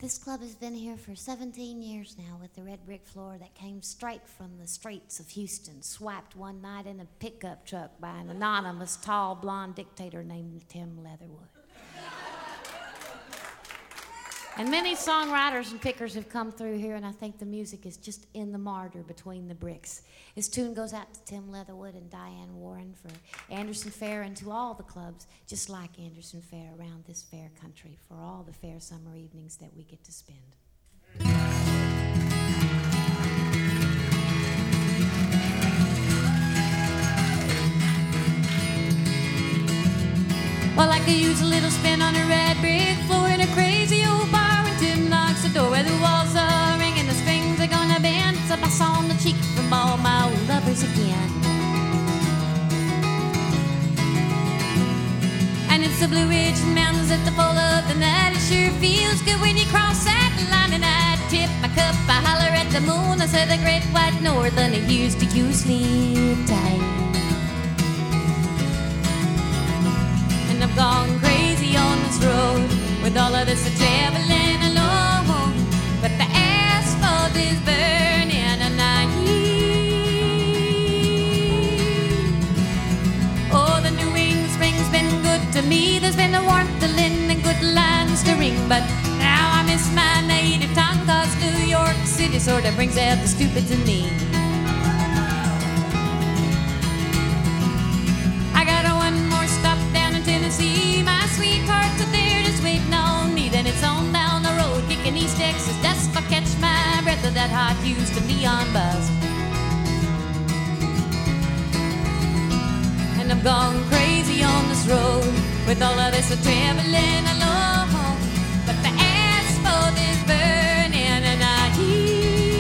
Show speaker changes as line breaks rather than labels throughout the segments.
This club has been here for 17 years now with the red brick floor that came straight from the streets of Houston, swiped one night in a pickup truck by an anonymous, tall, blonde dictator named Tim Leatherwood. And many songwriters and pickers have come through here, and I think the music is just in the mortar between the bricks. This tune goes out to Tim Leatherwood and Diane Warren for Anderson Fair and to all the clubs, just like Anderson Fair, around this fair country, for all the fair summer evenings that we get to spend. Well, I could use a little spin on a red brick floor in a crazy old bar when Tim knocks the door where the walls are ringing, the strings are gonna bend. It's a bus on the cheek from all my old lovers again. And it's the Blue Ridge Mountains at the fall of the night. It sure feels good when you cross that line. And I tip my cup, I holler at the moon. I said the great white northern, it used to you sleep tight. I've gone crazy on this road with all of this traveling alone, but the asphalt is burning and I heat. Oh, the New England spring's been good to me. There's been a warmth to lend and good lines to ring, but now I miss my native tongue, 'cause New York City sort of brings out the stupids in me. I got one more stop down in Tennessee. My sweetheart's up there just waiting on me. Then it's on down the road, kicking East Texas dust. If I catch my breath of that hot Houston neon buzz. And I've gone crazy on this road with all of this traveling alone, but the asphalt is burning and I heat.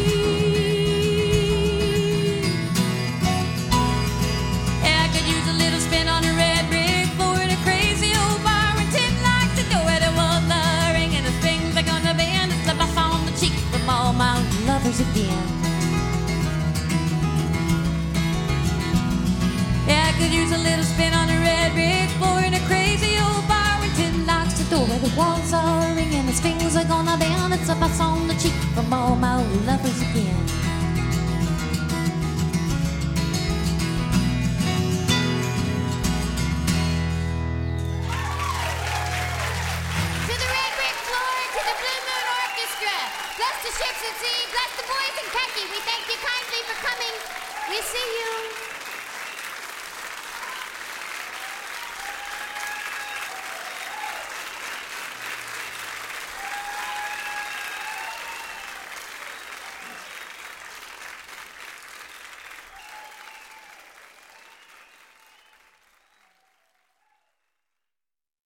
Yeah, I could use a little spin on a red brick floor in a crazy old bar when Tim likes to go where the walls are ringing and the strings are gonna bend. It's a bus on the cheek from all my lovers again. Yeah, I could use a little spin on a red brick floor in a crazy old bar when Tim locks the door where the walls are ringing, the strings are gonna bend. It's a bus on the cheek from all my old lovers again.
To the Red Brick Floor, to the Blue Moon Orchestra, bless the ships at sea, bless the boys in khaki. We thank you kindly for coming. We see you.